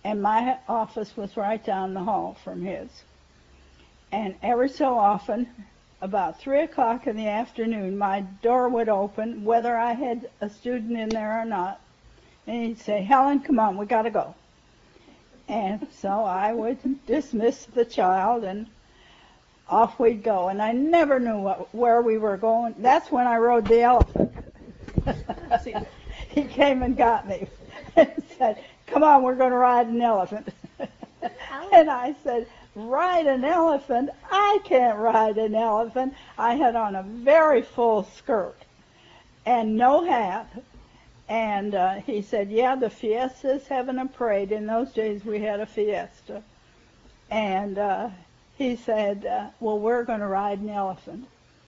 and my office was right down the hall from his. And every so often, about 3 o'clock in the afternoon, my door would open, whether I had a student in there or not, and he'd say, "Helen, come on, we got to go." And so I would dismiss the child, and off we'd go. And I never knew where we were going. That's when I rode the elephant. He came and got me and said, "Come on, we're going to ride an elephant." And I said, "Ride an elephant? I can't ride an elephant." I had on a very full skirt and no hat. And he said, "Yeah, the Fiesta's having a parade." In those days we had a Fiesta. And he said, "Well, we're going to ride an elephant."